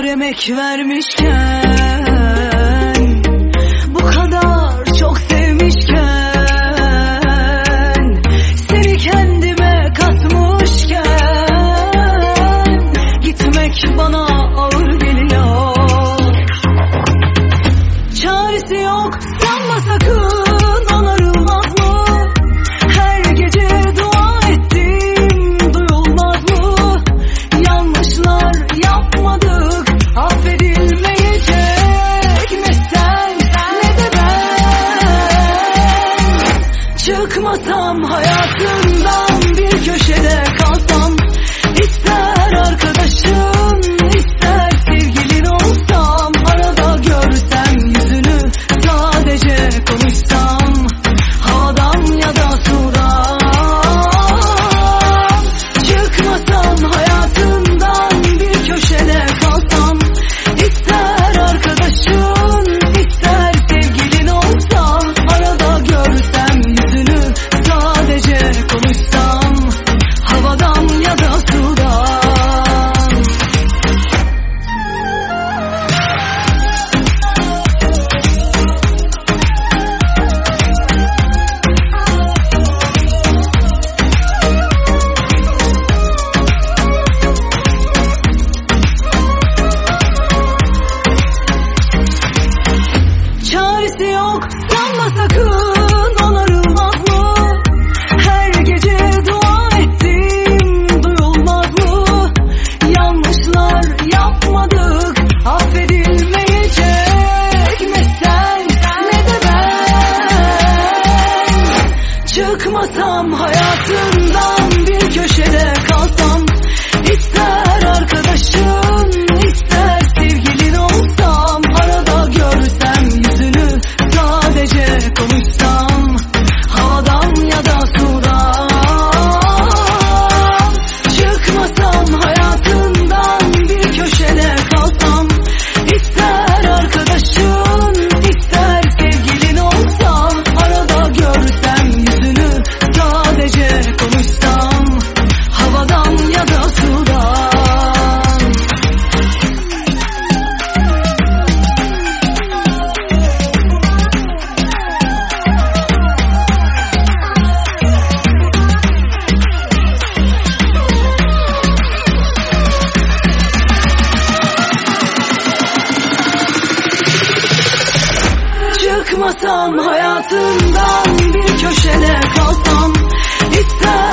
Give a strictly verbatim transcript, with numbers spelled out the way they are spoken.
kadar emek vermişken, bu kadar çok sevmişken, seni kendime katmışken, gitmek bana ağır geliyor. Çaresi yok sanma sakın, onarılmaz mı? Her gece dua ettim, duyulmaz mı? Yanlışlar yapmadık, affedilmeyecek ne sen ne de ben. Çıkmasam hayatından, bir köşede kalsam, ister arkadaşım ister sevgilin olsam, arada görsem yüzünü, sadece konuşsam, havadan ya da sudan. Çıkmasam hayatından, bir köşede kalsam, ister arkadaşın ister sevgilin olsam, arada görsem yüzünü, sadece konuşsam, havadan ya da sudan. Çaresi yok sanma sakın, onarılmaz mı? Her gece dua ettim, duyulmaz mı? Yanlışlar yapmadık, affedilmeyecek ne sen ne de ben. Çıkmasam hayatından, bir köşede kalsam, ister arkadaşın ister sevgilin olsam, arada görsem yüzünü, sadece konuşsam, havadan ya da sudan. Çıkmasam hayatından, bir köşede kalsam, ister arkadaşın ister sevgilin olsam, arada görsem yüzünü, sadece konuşsam, havadan ya da sudan. Çıkmasam hayatından, bir köşede kalsam, ister